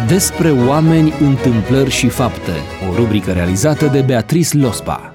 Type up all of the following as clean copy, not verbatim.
Despre oameni, întâmplări și fapte. O rubrică realizată de Beatrice Lospa.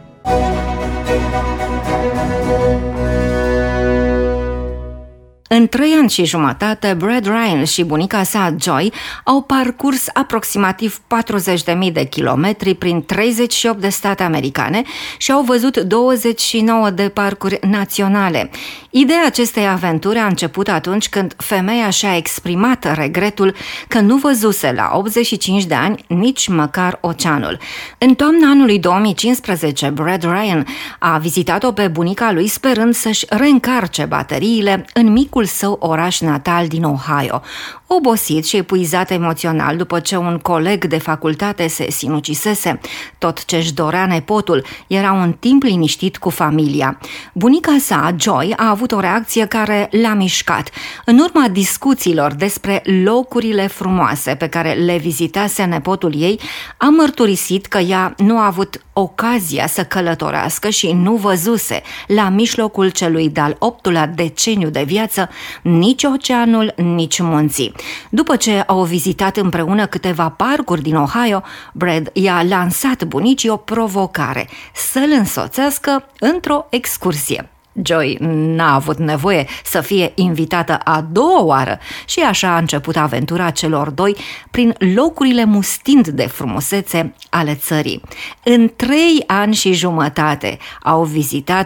În 3 ani și jumătate, Brad Ryan și bunica sa, Joy, au parcurs aproximativ 40.000 de kilometri prin 38 de state americane și au văzut 29 de parcuri naționale. Ideea acestei aventuri a început atunci când femeia și-a exprimat regretul că nu văzuse la 85 de ani nici măcar oceanul. În toamna anului 2015, Brad Ryan a vizitat-o pe bunica lui sperând să-și reîncarce bateriile în micul său oraș natal din Ohio. Obosit și epuizat emoțional după ce un coleg de facultate se sinucisese, tot ce-și dorea nepotul era un timp liniștit cu familia. Bunica sa, Joy, a avut o reacție care l-a mișcat. În urma discuțiilor despre locurile frumoase pe care le vizitase nepotul ei, a mărturisit că ea nu a avut ocazia să călătorească și nu văzuse, la mijlocul celui de-al 8-lea deceniu de viață, nici oceanul, nici munții. După ce au vizitat împreună câteva parcuri din Ohio, Brad i-a lansat bunicii o provocare: să-l însoțească într-o excursie. Joy n-a avut nevoie să fie invitată a doua oară și așa a început aventura celor doi prin locurile mustind de frumusețe ale țării. În 3 ani și jumătate au vizitat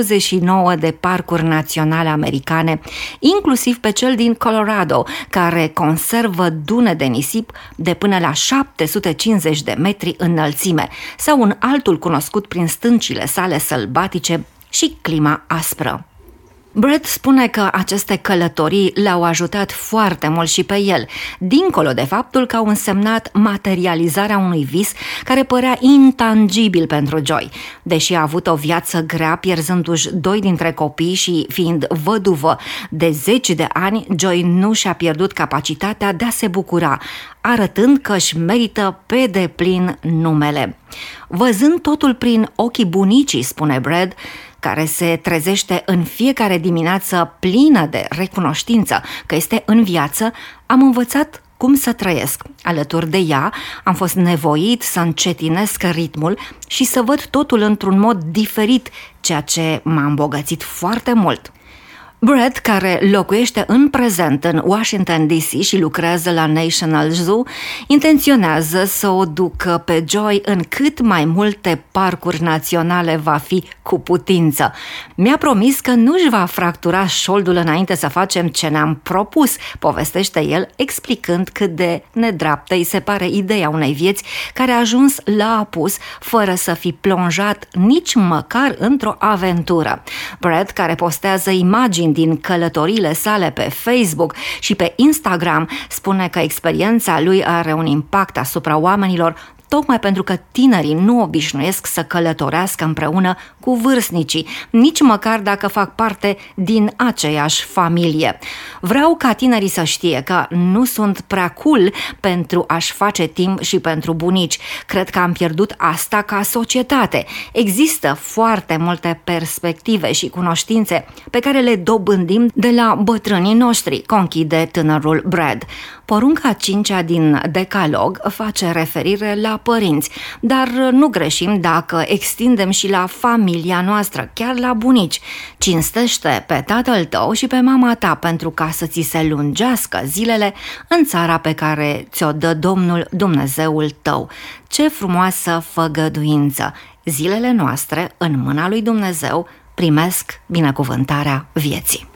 29 de parcuri naționale americane, inclusiv pe cel din Colorado, care conservă dune de nisip de până la 750 de metri înălțime, sau un altul cunoscut prin stâncile sale sălbatice și clima aspră. Brad spune că aceste călătorii l-au ajutat foarte mult și pe el, dincolo de faptul că au însemnat materializarea unui vis care părea intangibil pentru Joy. Deși a avut o viață grea, pierzându-și 2 dintre copii și fiind văduvă de 10 de ani, Joy nu și-a pierdut capacitatea de a se bucura, arătând că își merită pe deplin numele. Văzând totul prin ochii bunicii, spune Brad, care se trezește în fiecare dimineață plină de recunoștință că este în viață, am învățat cum să trăiesc. Alături de ea am fost nevoit să încetinesc ritmul și să văd totul într-un mod diferit, ceea ce m-a îmbogățit foarte mult. Brad, care locuiește în prezent în Washington DC și lucrează la National Zoo, intenționează să o ducă pe Joy în cât mai multe parcuri naționale va fi cu putință. Mi-a promis că nu își va fractura șoldul înainte să facem ce ne-am propus, povestește el, explicând cât de nedreaptă îi se pare ideea unei vieți care a ajuns la apus fără să fi plonjat nici măcar într-o aventură. Brad, care postează imagini din călătoriile sale pe Facebook și pe Instagram, spune că experiența lui are un impact asupra oamenilor tocmai pentru că tinerii nu obișnuiesc să călătorească împreună cu vârstnicii, nici măcar dacă fac parte din aceeași familie. Vreau ca tinerii să știe că nu sunt prea cool pentru a-și face timp și pentru bunici. Cred că am pierdut asta ca societate. Există foarte multe perspective și cunoștințe pe care le dobândim de la bătrânii noștri, conchide tânărul Brad. Porunca 5-a din Decalog face referire la părinți, dar nu greșim dacă extindem și la familia noastră, chiar la bunici. Cinstește pe tatăl tău și pe mama ta pentru ca să ți se lungească zilele în țara pe care ți-o dă Domnul Dumnezeul tău. Ce frumoasă făgăduință! Zilele noastre, în mâna lui Dumnezeu, primesc binecuvântarea vieții.